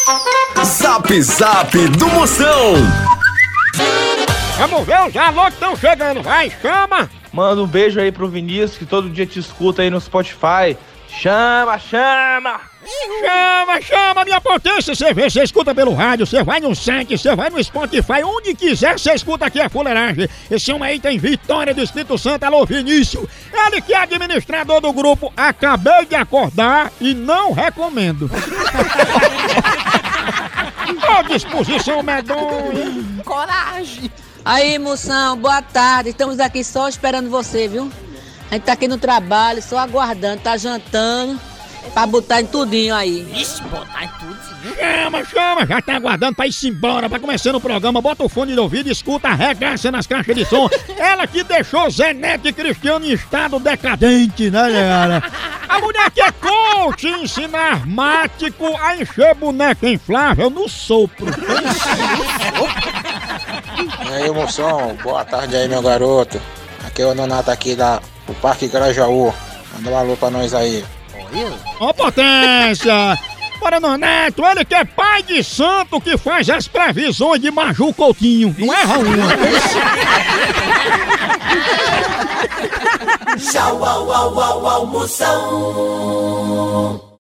Zap Zap do Moção. Vamos ver os alô que estão chegando, vai, chama! Manda um beijo aí pro Vinícius, que todo dia te escuta aí no Spotify. Chama! Chama, minha potência! Você vê, você escuta pelo rádio, você vai no site, você vai no Spotify, onde quiser, você escuta aqui a fuleiragem. Esse homem aí tem Vitória do Espírito Santo, alô Vinícius. Ele que é administrador do grupo Acabei de Acordar e não recomendo. Ô, disposição medonha! Coragem! Aí, moção, boa tarde. Estamos aqui só esperando você, viu? A gente tá aqui no trabalho, só aguardando, tá jantando, pra botar em tudinho aí. Ixi, botar em tudo. Chama, já tá aguardando pra ir-se embora, pra começando o programa, bota o fone de ouvido, escuta, arregaça nas caixas de som. Ela que deixou Zé Neto e Cristiano em estado decadente, né, galera? A mulher que é coach, ensina armático a encher boneca inflável no sopro. E aí, moção, boa tarde aí, meu garoto. Aqui é o Nonato aqui do Parque Grajaú. Manda um alô pra nós aí. Ó, potência! Para Nonato, ele que é pai de santo que faz as previsões de Maju Coutinho. Não erra uma. Tchau, au, Moção.